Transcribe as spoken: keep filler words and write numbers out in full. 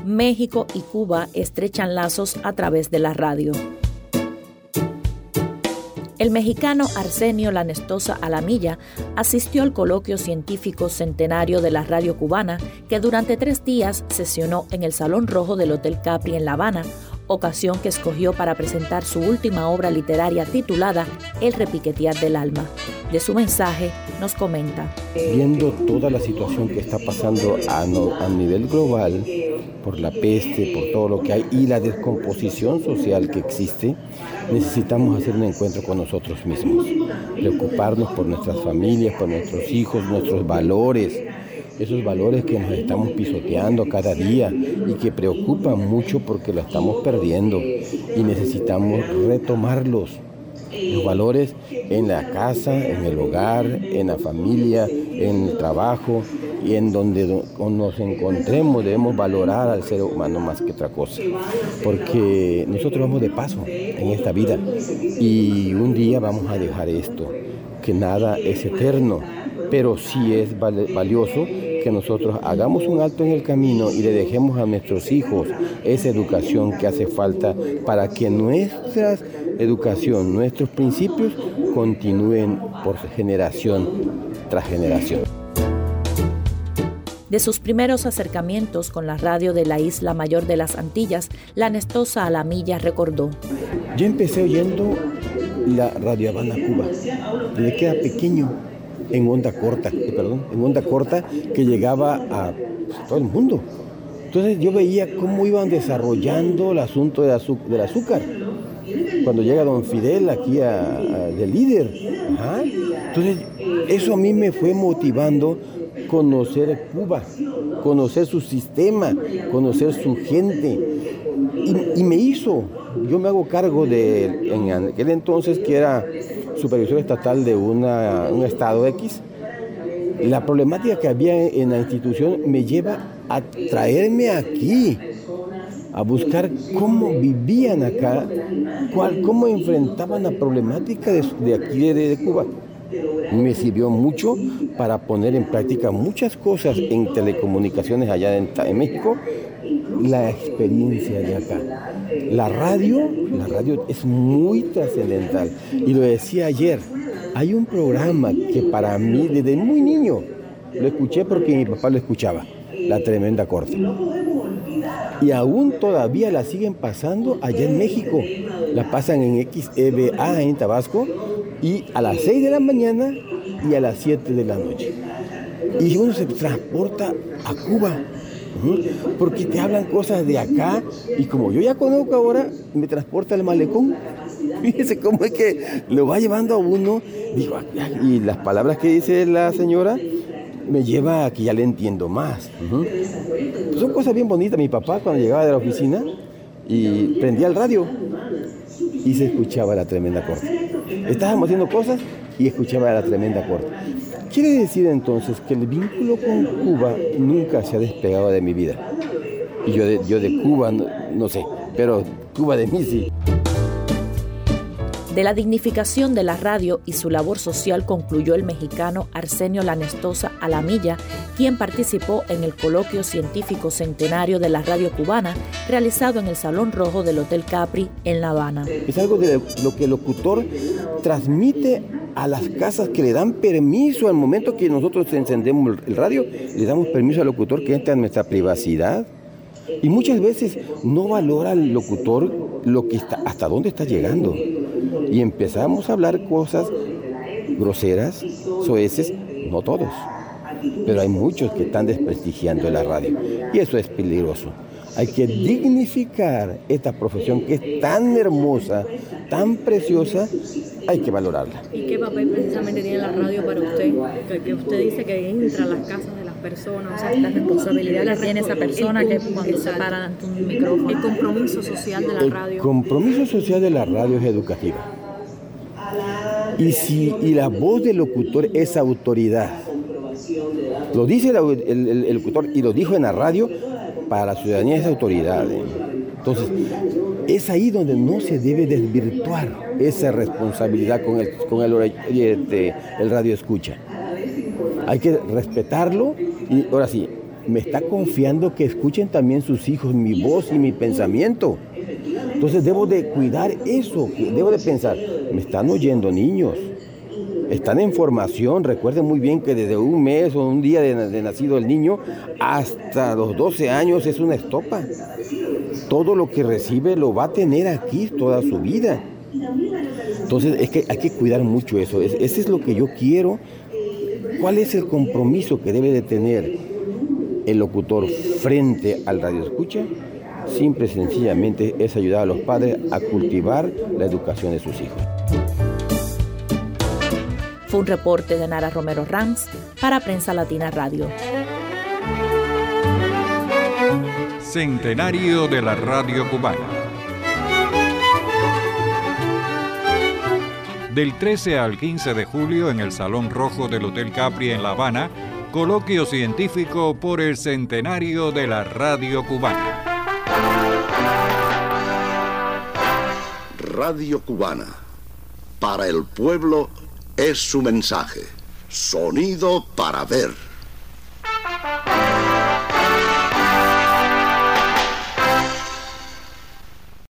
México y Cuba estrechan lazos a través de la radio. El mexicano Arsenio Lanestosa Alamilla asistió al coloquio científico centenario de la radio cubana que durante tres días sesionó en el Salón Rojo del Hotel Capri en La Habana, ocasión que escogió para presentar su última obra literaria titulada El repiquetear del alma. De su mensaje nos comenta: viendo toda la situación que está pasando a, no, a nivel global, por la peste, por todo lo que hay y la descomposición social que existe, necesitamos hacer un encuentro con nosotros mismos, preocuparnos por nuestras familias, por nuestros hijos, nuestros valores, esos valores que nos estamos pisoteando cada día y que preocupan mucho porque lo estamos perdiendo y necesitamos retomarlos. Los valores en la casa, en el hogar, en la familia, en el trabajo y en donde nos encontremos debemos valorar al ser humano más que otra cosa, porque nosotros vamos de paso en esta vida y un día vamos a dejar esto, que nada es eterno, pero sí es valioso que nosotros hagamos un alto en el camino y le dejemos a nuestros hijos esa educación que hace falta para que nuestra educación, nuestros principios continúen por generación tras generación. De sus primeros acercamientos con la radio de la Isla Mayor de las Antillas, Lanestosa Alamilla recordó: yo empecé oyendo la Radio Habana Cuba, desde que era pequeño, en onda corta, eh, perdón, en onda corta que llegaba a pues, todo el mundo. Entonces yo veía cómo iban desarrollando el asunto de azu- del azúcar. Cuando llega don Fidel aquí a, a, de líder. Ajá. Entonces eso a mí me fue motivando conocer Cuba, conocer su sistema, conocer su gente. Y, y me hizo, yo me hago cargo de, en aquel entonces que era supervisor estatal de una, un estado X, la problemática que había en la institución me lleva a traerme aquí, a buscar cómo vivían acá, cuál, cómo enfrentaban la problemática de, de aquí de, de Cuba. Me sirvió mucho para poner en práctica muchas cosas en telecomunicaciones allá en, en México, la experiencia de acá. La radio, la radio es muy trascendental. Y lo decía ayer, hay un programa que para mí, desde muy niño, lo escuché porque mi papá lo escuchaba, La Tremenda Corte. Y aún todavía la siguen pasando allá en México. La pasan en X E B A en Tabasco y a las seis de la mañana y a las siete de la noche. Y uno se transporta a Cuba, ¿sí? Porque te hablan cosas de acá y como yo ya conozco ahora, me transporta al malecón. Fíjese cómo es que lo va llevando a uno. Digo, y las palabras que dice la señora me lleva a que ya le entiendo más. Uh-huh. Pues son cosas bien bonitas. Mi papá cuando llegaba de la oficina y prendía el radio y se escuchaba La Tremenda Corte. Estábamos haciendo cosas y escuchaba La Tremenda Corte. Quiere decir entonces que el vínculo con Cuba nunca se ha despegado de mi vida. Y yo de, yo de Cuba, no, no sé, pero Cuba de mí sí. De la dignificación de la radio y su labor social concluyó el mexicano Arsenio Lanestosa Alamilla, quien participó en el coloquio científico centenario de la radio cubana realizado en el Salón Rojo del Hotel Capri en La Habana. Es algo de lo que el locutor transmite a las casas que le dan permiso al momento que nosotros encendemos el radio, le damos permiso al locutor que entre a nuestra privacidad. Y muchas veces no valora el locutor lo que está, hasta dónde está llegando. Y empezamos a hablar cosas groseras, soeces, no todos, pero hay muchos que están desprestigiando la radio. Y eso es peligroso. Hay que dignificar esta profesión que es tan hermosa, tan preciosa, hay que valorarla. ¿Y qué papel precisamente tiene la radio para usted? Que, que usted dice que entra a las casas de las personas, o sea, la responsabilidad que tiene esa persona que cuando se para ante un micrófono. El compromiso social de la El radio. El compromiso social de la radio es educativa. Y, si, y la voz del locutor es autoridad. Lo dice el, el, el locutor y lo dijo en la radio, para la ciudadanía es autoridad. Entonces, es ahí donde no se debe desvirtuar esa responsabilidad con el, con el, el, el radio escucha. Hay que respetarlo y ahora sí, me está confiando que escuchen también sus hijos mi voz y mi pensamiento. Entonces debo de cuidar eso, debo de pensar, me están oyendo niños, están en formación. Recuerden muy bien que desde un mes o un día de, de nacido el niño hasta los doce años es una estopa. Todo lo que recibe lo va a tener aquí toda su vida. Entonces es que hay que cuidar mucho eso. Es, ese es lo que yo quiero. ¿Cuál es el compromiso que debe de tener el locutor frente al radioescucha? Simple y sencillamente es ayudar a los padres a cultivar la educación de sus hijos. Fue un reporte de Nara Romero Ranz para Prensa Latina Radio. Centenario de la Radio Cubana. Del trece al quince de julio en el Salón Rojo del Hotel Capri en La Habana, coloquio científico por el centenario de la Radio Cubana. Radio Cubana. Para el pueblo es su mensaje. Sonido para ver.